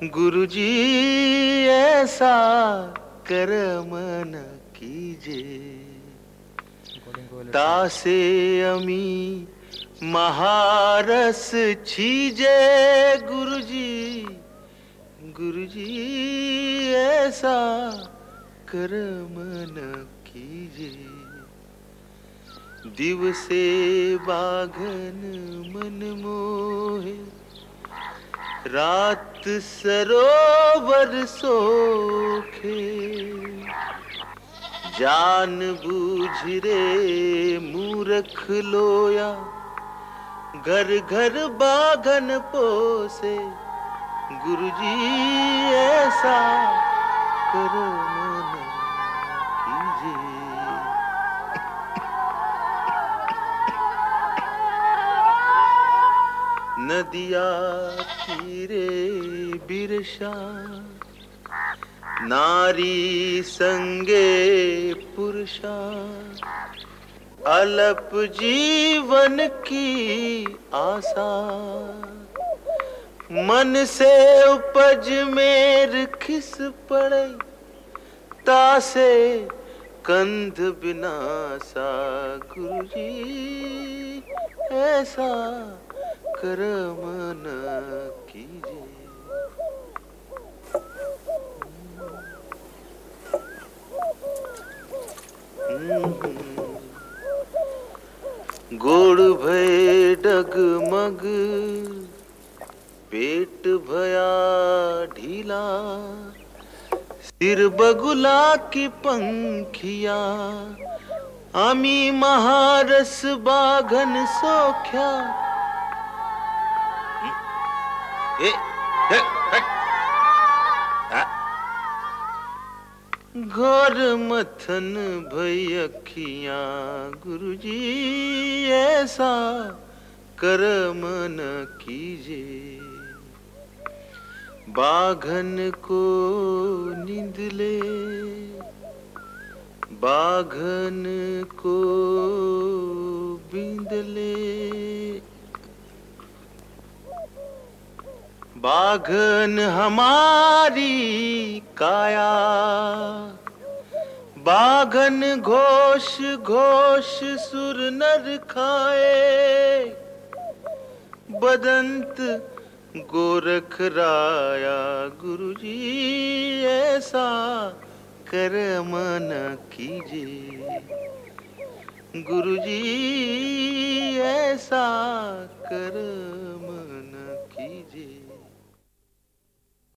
गुरुजी ऐसा कर्म न कीजिए, तासे अमी महारस छीजे। गुरुजी गुरुजी ऐसा कर्म न कीजिए, दिवसे बाघन मन मोहे, रात सरोवर सोखे। जान बूझ रे मूर्ख लोया, घर घर बाघन पोसे। गुरुजी ऐसा कर्म न कीजिए। नदिया तीरे बिरसा, नारी संगे पुरुषा। अल्प जीवन की आशा, मन से उपज में खिस पड़े। तासे कंध बिनासा। गुरुजी ऐसा कर्म न कीजिए। गोड़ भय डगमग, पेट भया ढीला। सिर बगुला की पंखिया, आमी महारस बाघन सोख्या। घोर मथन भई अखियां। गुरुजी ऐसा कर्म न कीजिए, बाघन को नींद ले, बाघन को बींद ले। बाघन हमारी काया, बाघन घोष घोष सुर नर खाए। बदंत गोरख राया। गुरुजी ऐसा कर्म न कीजिए, गुरुजी ऐसा कर्म न कीजिए।